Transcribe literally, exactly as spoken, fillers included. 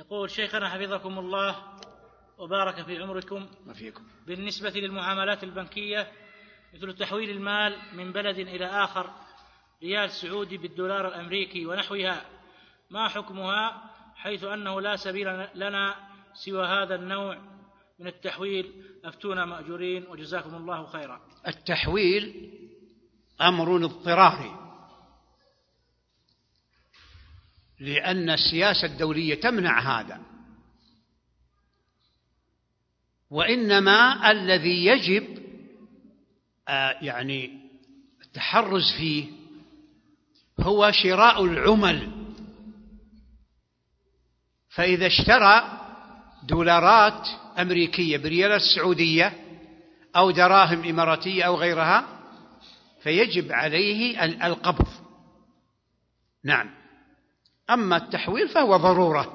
يقول شيخنا حفظكم الله وبارك في عمركم وفيكم، بالنسبة للمعاملات البنكية مثل تحويل المال من بلد إلى آخر، ريال سعودي بالدولار الأمريكي ونحوها، ما حكمها، حيث أنه لا سبيل لنا سوى هذا النوع من التحويل؟ أفتونا مأجورين وجزاكم الله خيرا. التحويل أمر اضطراري، لأن السياسة الدولية تمنع هذا، وإنما الذي يجب آه يعني التحرز فيه هو شراء العمل. فإذا اشترى دولارات أمريكية بريالات سعودية أو دراهم إماراتية أو غيرها فيجب عليه القبض. نعم. أما التحويل فهو ضرورة.